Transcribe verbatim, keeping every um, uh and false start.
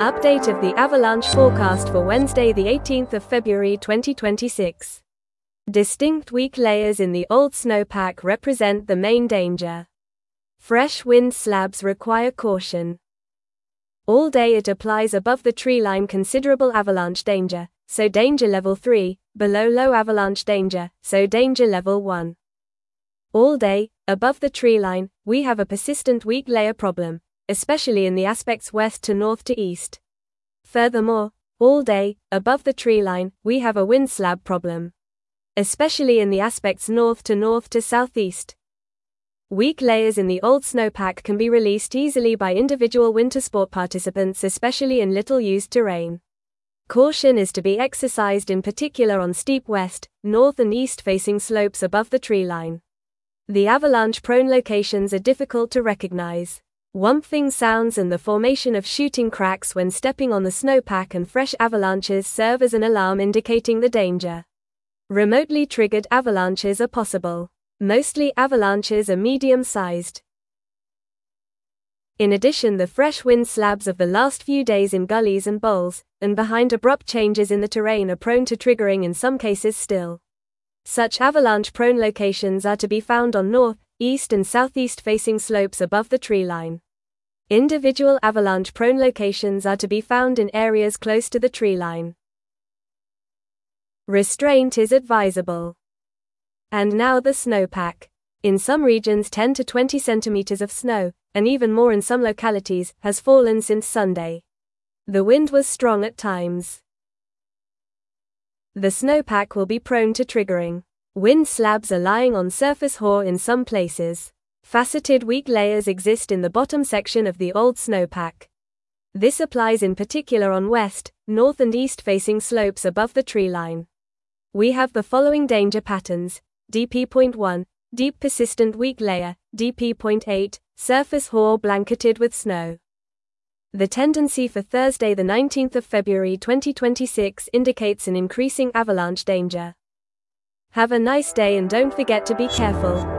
Update of the avalanche forecast for Wednesday, the eighteenth of February twenty twenty-six. Distinct weak layers in the old snowpack represent the main danger. Fresh wind slabs require caution. All day it applies above the tree line considerable avalanche danger, so danger level three, below low avalanche danger, so danger level one. All day, above the tree line, we have a persistent weak layer problem, especially in the aspects west to north to east. Furthermore, all day, above the tree line, we have a wind slab problem, especially in the aspects north to north to southeast. Weak layers in the old snowpack can be released easily by individual winter sport participants, especially in little-used terrain. Caution is to be exercised in particular on steep west, north and east-facing slopes above the tree line. The avalanche-prone locations are difficult to recognize. Whumping sounds and the formation of shooting cracks when stepping on the snowpack and fresh avalanches serve as an alarm indicating the danger. Remotely triggered avalanches are possible. Mostly avalanches are medium-sized. In addition, the fresh wind slabs of the last few days in gullies and bowls, and behind abrupt changes in the terrain are prone to triggering in some cases still. Such avalanche-prone locations are to be found on north, east and southeast-facing slopes above the tree line. Individual avalanche-prone locations are to be found in areas close to the tree line. Restraint is advisable. And now the snowpack. In some regions ten to twenty centimeters of snow, and even more in some localities, has fallen since Sunday. The wind was strong at times. The snowpack will be prone to triggering. Wind slabs are lying on surface hoar in some places. Faceted weak layers exist in the bottom section of the old snowpack. This applies in particular on west, north and east-facing slopes above the tree line. We have the following danger patterns: D P point one, deep persistent weak layer, D P point eight, surface hoar blanketed with snow. The tendency for Thursday the nineteenth of February twenty twenty-six indicates an increasing avalanche danger. Have a nice day and don't forget to be careful.